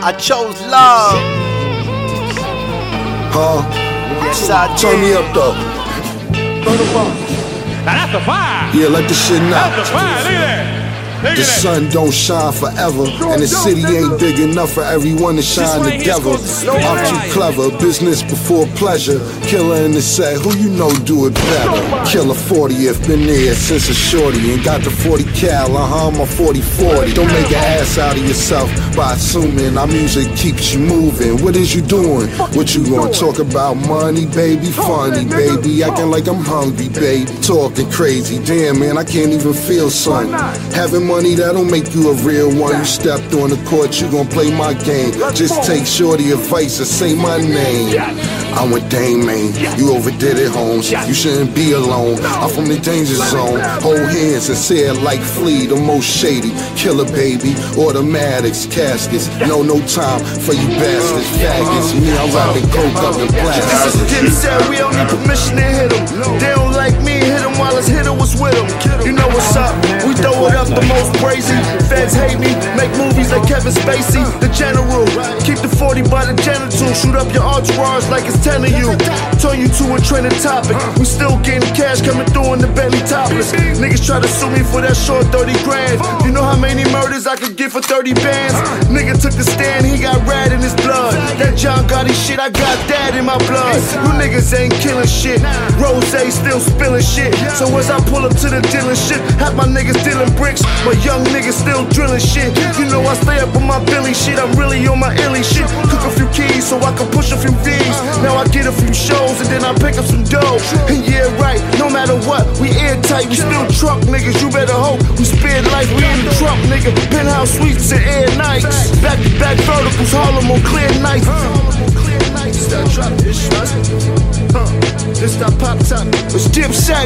I chose love. Yes, I did. Turn me up though. Now that's a fire. Yeah, let the shit knock. That's a fire. Look at that. The sun don't shine forever, and the city ain't big enough for everyone to shine together. I'm too clever, business before pleasure. Killer in the set, who you know do it better? Killer 40th, been there since a shorty, and got the 40 cal, my 40-40. Don't make an ass out of yourself by assuming our music keeps you moving. What is you doing? What you gonna talk about? Money, baby, funny, baby, acting like I'm hungry, baby, talking crazy. Damn, man, I can't even feel something. Having money, that don't make you a real one. You stepped on the court, you gon' play my game. Just take shorty advice and say my name. I went Dame, man, you overdid it, Holmes. You shouldn't be alone, I'm from the danger zone. Hold hands and say it like Flea, the most shady. Killer, baby, automatics, caskets. No time for you bastards, faggots. Me, I'm rapping coke up in plastic. Didn't say we don't need permission to hit them. They don't like me, hit them while his hitter was with them. You know what's up, we throw it up the most crazy. Feds hate me, make movies like Kevin Spacey. The general, keep the 40 by the genital. Shoot up your entourage like it's 10 of you. Turn you to a trending topic. We still getting cash coming through in the belly topless. Niggas try to sue me for that short 30 grand. You know how many murders I could get for 30 bands? Nigga took the stand, he got rat in his blood. That John Gotti shit, I got that in my blood. You niggas ain't killing shit. Rose still spilling shit. So as I pull up to the dealing shit, half my niggas dealing bricks, but young niggas still drilling shit. You know I stay up on my Billy shit, I'm really on my illy shit. Cook a few keys so I can push a few V's. Now I get a few shows and then I pick up some dough. And yeah, right, no matter what, we airtight, we still truck niggas. You better hope we spared life, we in the truck, nigga. Penthouse suites and air nights, back to back verticals, Harlem on clear nights. Stop drop this shit. This that pop top, it's Dipset.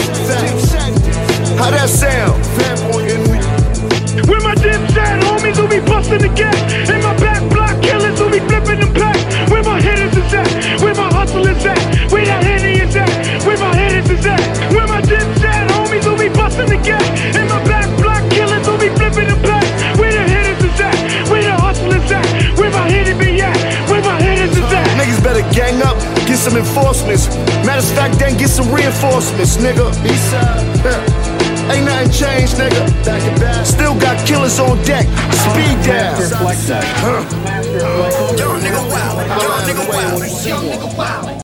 How that sound? Where my Dipset homies who be bustin' the gas, and my back block killers who be flipping them packs. Where my hitters is at, where my hustle is at, where that Henny is at, where my hitters is at. Where my Dipset homies who be bustin' the gas, and my back block killers who be flipping them packs. Where the hitters is at, where the hustle is at, where my hitters be at, where my hitters is at. Niggas better gang up, get some enforcements. Matter of fact, then get some reinforcements, nigga. Eastside, ain't nothing changed, nigga. Still got killers on deck. Speed down. Flex that. Young nigga wild. Young nigga wild. Young nigga wild.